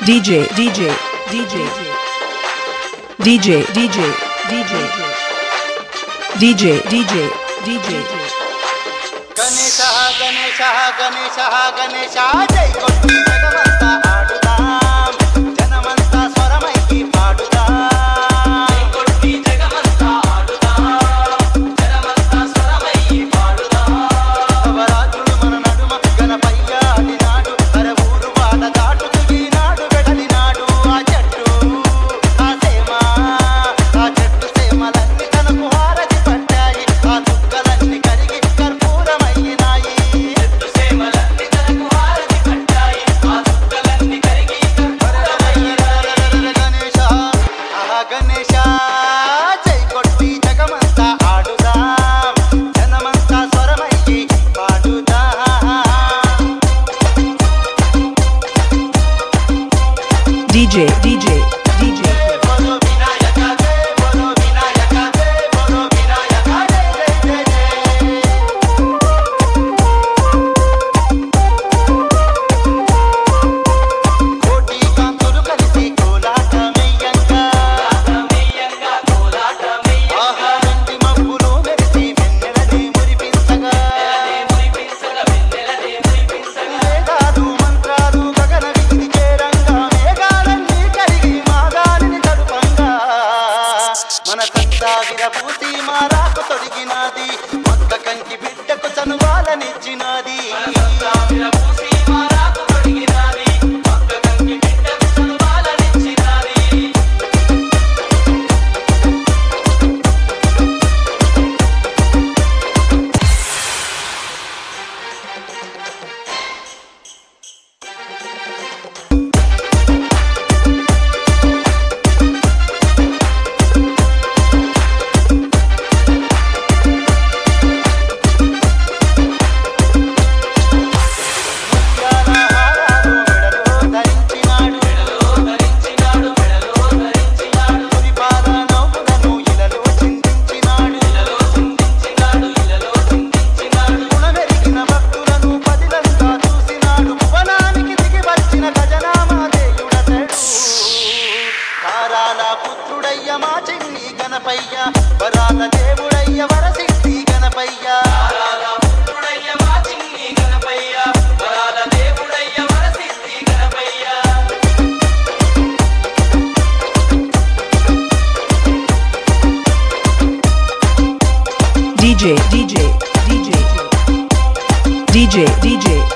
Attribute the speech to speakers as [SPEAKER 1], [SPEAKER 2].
[SPEAKER 1] DJ DJ DJ DJ DJ DJ DJ DJ DJ
[SPEAKER 2] Ganesha Ganesha Ganesha Ganesha Jai Kotti Jagamanta Aadudam Janamanta Swaramai Paadudam Jai Kotti Jagamanta Aadudam Janamanta Swaramai Paadudam Navaratrulu mana naduma Ganapayya adinaadu Aravuru vaada daatuku ఈనాడు వెడలినాడు ఆ చెట్టు ఆ సేమ ఆ చెట్టు సేమలన్నీ తనకు హారతి పట్టాయి ఆ దుఃఖలన్నీ కరిగి కర్పూరమయ్యినాయి చెట్టు సేమలన్నీ తనకు హారతి పట్టాయి ఆ దుఃఖలన్నీ కరిగి కర్పూరమయ్యినాయి గణేశ ఆహా గణేశ జై కొట్టి జగమంతా ఆడుదాం జనమంతా స్వరమయ్యి పాడుదాం
[SPEAKER 1] DJ DJ DJ
[SPEAKER 2] బోలో వినాయక జై బోలో వినాయక జై బోలో వినాయక జై జై జై కోటి కాంతులు కలిసి కోలాటమయ్యంగా ఆహా వెండి మబ్బులు మెరిసి వెన్నెలనే మురిపించగా వేదాలు మంత్రాలు గగన వీధి చేరంగా మేఘాలన్నీ కరిగి మాగాలిని తడుపంగా మనసంతా విరబూసి మారాకు తొడిగినది మొక్క కంకి బిడ్డకు చనువాలనిచ్చినది మా చిన్ని గణపయ్య వరాల దేవుడయ్య Varasiddhi Ganapayya
[SPEAKER 1] DJ DJ DJ DJ DJ